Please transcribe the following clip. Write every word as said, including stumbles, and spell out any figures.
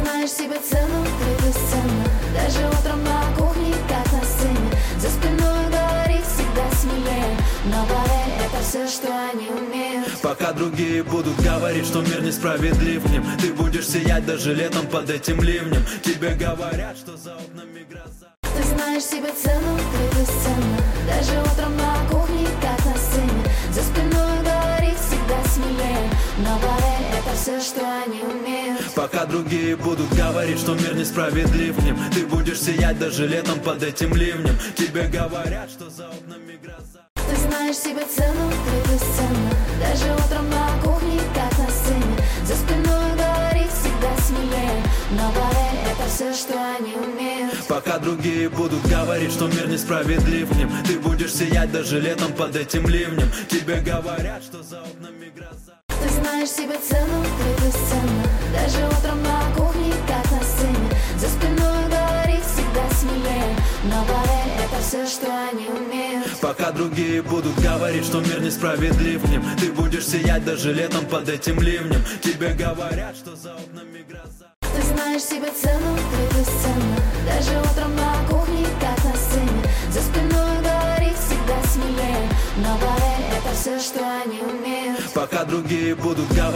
знаешь себе цену, ты бесценна. Даже утром на кухне, как на сцене. За спиной говорить всегда смелее. Но поверь, это все, что они умеют. Пока другие будут говорить, что мир несправедлив к ним, ты будешь сиять даже летом под этим ливнем. Тебе говорят, что за окнами гроза. Ты знаешь себе цену, ты бесценна. Даже утром на кухне, как на сцене. За спиной говорить всегда смелее. Но поверь, это все, что они умеют. Пока другие будут говорить, что мир несправедлив к ним, ты будешь сиять даже летом под этим ливнем. Тебе говорят, что за окнами гроза. Ты знаешь себе цену, ты бесценна. Даже утром на кухне, как на сцене. За спиной говорить всегда смелее. Но поверь, это все, что они умеют. Пока другие будут говорить, что мир несправедлив к ним, ты будешь сиять даже летом под этим ливнем. Тебе говорят, что за окнами гроза. Ты знаешь себе цену, ты бесценна. Даже утром на кухне, как на сцене. За спиной говорить всегда смелее. Но поверь, это все, что они умеют. Пока другие будут говорить, что мир несправедлив к ним, ты будешь сиять даже летом под этим ливнем. Тебе говорят, что за окнами гроза. Ты знаешь себе цену, ты бесценна. Даже утром на кухне, как на сцене. За спиной говорить всегда смелее. Но поверь, это все, что они умеют. Пока другие будут говорить